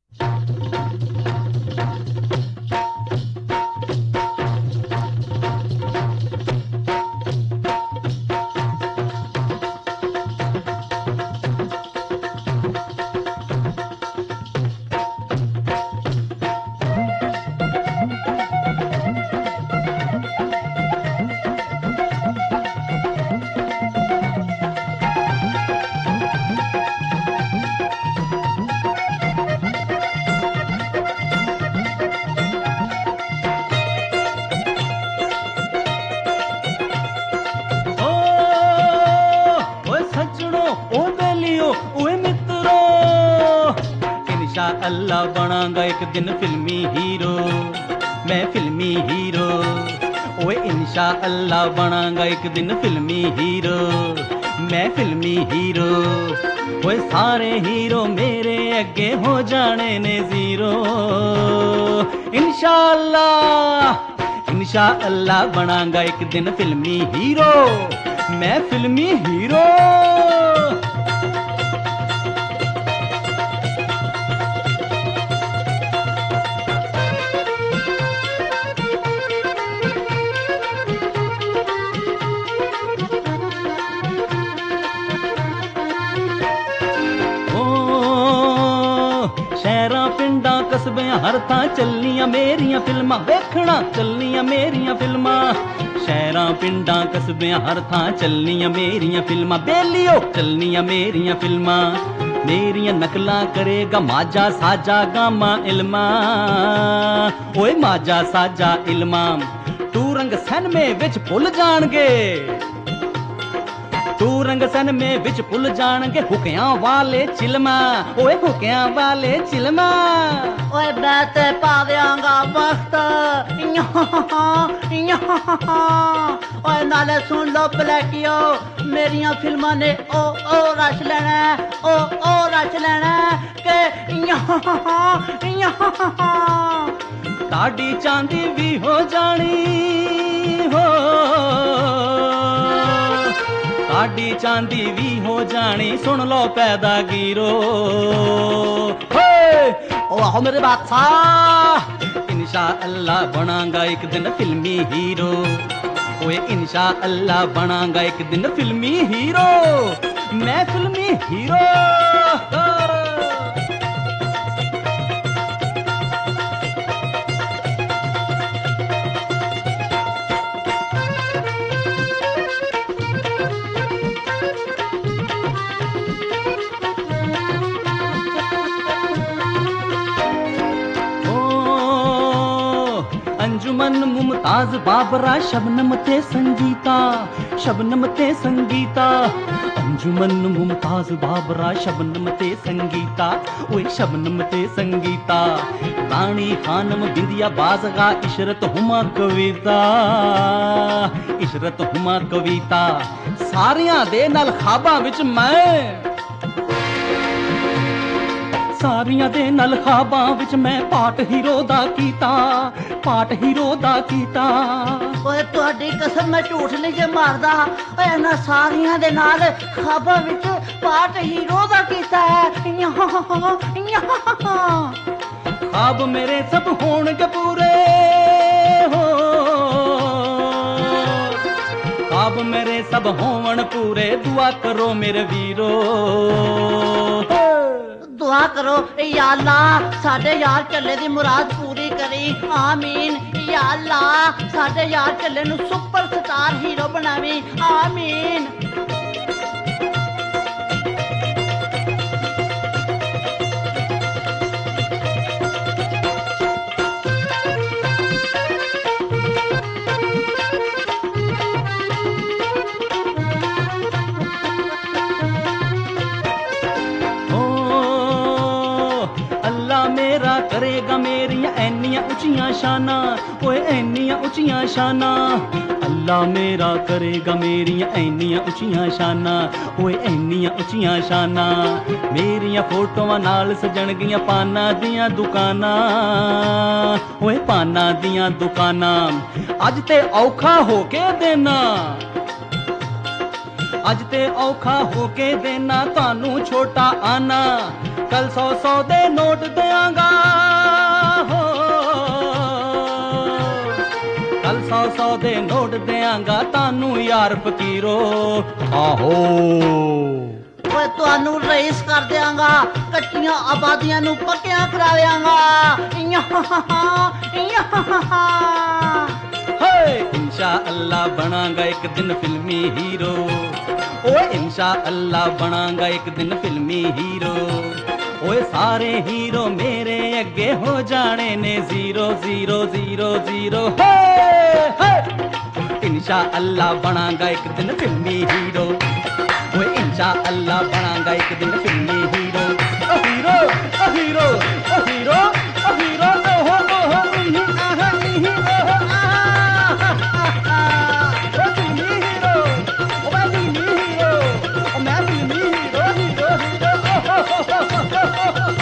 अल्लाह बनांगा एक दिन फिल्मी हीरो, मैं फिल्मी हीरो। ओए इंशा अल्लाह बनांगा एक दिन फिल्मी हीरो, मैं फिल्मी हीरो। ओए सारे हीरो मेरे अगे हो जाने ने जीरो। इंशा अल्लाह बनांगा एक दिन फिल्मी हीरो, मैं फिल्मी हीरो। शहरां पिंडां कस्बियां हर थां चलनियां मेरियां फिल्मां, वेखना चलनियां मेरियां फिल्मां। शहरां पिंडां कस्बियां हर थां चलनियां मेरियां फिल्मां, बेलियो चलनियां मेरियां फिल्मां। मेरियां नकलां करेगा माजा साजा गामा इल्मा, ओए माजा साजा इल्मा। तू रंग सन में विच भुल जाणगे, तू रंग सन में विच भुल जाणगे हुकियां वाले चिलमा, ओए हुकियां वाले चिलमा। ओए मैं ते पा देंगा वक्त, ओए नाले सुन लो ब्लैकियो, मेरियां फिल्मां ने ओ रश लेना, ओ रश लेना के ताड़ी चांदी भी हो जानी हो, ताड़ी चांदी भी हो जानी, सुन लो पैदा गिरो। ओ आओ मेरे बादशाह, इंशा अल्लाह बनांगा एक दिन फिल्मी हीरो। ओए इंशा अल्लाह बनांगा एक दिन फिल्मी हीरो, मैं फिल्मी हीरो। अंजुमन मुमताज बाबरा शबनम ते संगीता, शबनम ते संगीता। अंजुमन मुमताज बाबरा शबनम ते संगीता, ओए शबनम ते संगीता। रानी खानम बिंदिया बाजगा इशरत हुमा कविता, इशरत हुमा कविता। सारियां दे नाल खाबां विच मैं, सारियां दे नल खाबां विच मैं पाट हीरो दा कीता, पाट हीरो दा कीता। ओए तुहाडी कसम मैं झूठ नहीं जे मारदा, ओए इन्हां सारियां दे नाल खाबां विच पाट हीरो दा कीता है। खाब मेरे सब होणगे पूरे हो, खाब मेरे सब होवन पूरे, दुआ करो मेरे वीरो। दुआ करो या अल्लाह साडे यार चले दी मुराद पूरी करी, आमीन। या अल्लाह साडे यार चले नू सुपरस्टार हीरो बनावी, आमीन। मेरा करेगा मेरियां ऐनियां उचियां शाना, ओए ऐनियां उचियां शाना। अल्लाह मेरा करेगा मेरियां ऐनियां उचियां शाना, ओए ऐनियां उचियां शाना। मेरियां फोटोआं नाल सजणगियां पाना दियां दुकानां, ओए पाना दियां दुकानां। अज ते औखा हो के देना, अज ते औखा हो के देना तानू छोटा आना, कल 100 दे नोट देंगा हो, कल 100 दे नोट देंगा तानू यार फकीरो आहो। ਓਏ ਤੁਹਾਨੂੰ ਰਈਸ ਕਰ ਦਿਆਂਗਾ, ਕੱਟੀਆਂ ਆਬਾਦੀਆਂ ਨੂੰ ਪੱਕਿਆਂ ਕਰਾ ਦਿਆਂਗਾ। इंशा अल्लाह बनांगा एक दिन फिल्मी हीरो, ओए इंशा अल्लाह बनांगा एक दिन फिल्मी हीरो। ओए सारे हीरो मेरे अगे हो जाने ने जीरो जीरो जीरो जीरो। इंशा अल्लाह बनांगा एक दिन फिल्मी हीरो, ओए इंशा अल्लाह बनांगा एक दिन फिल्मी hero. Oh hero oh hero oh hero oh hero ओहो ओहो आहा नी ओहो Oh,